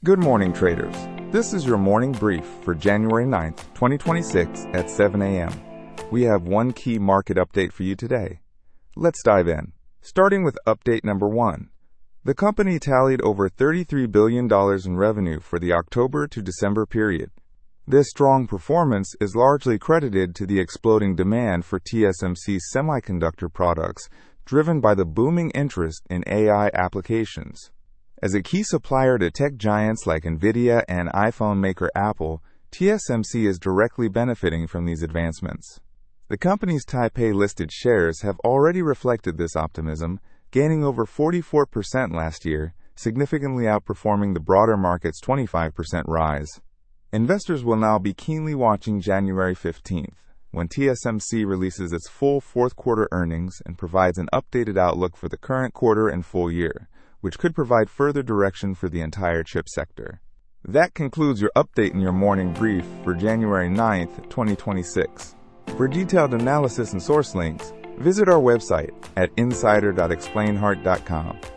Good morning, traders. This is your morning brief for January 9th, 2026 at 7 a.m. We have one key market update for you today. Let's dive in. Starting with update number 1. The company tallied over $33 billion in revenue for the October to December period. This strong performance is largely credited to the exploding demand for TSMC's semiconductor products, driven by the booming interest in AI applications. As a key supplier to tech giants like NVIDIA and iPhone maker Apple, TSMC is directly benefiting from these advancements. The company's Taipei-listed shares have already reflected this optimism, gaining over 44% last year, significantly outperforming the broader market's 25% rise. Investors will now be keenly watching January 15th, when TSMC releases its full fourth quarter earnings and provides an updated outlook for the current quarter and full year, which could provide further direction for the entire chip sector. That concludes your update in your morning brief for January 9th, 2026. For detailed analysis and source links, visit our website at insider.explainhard.com.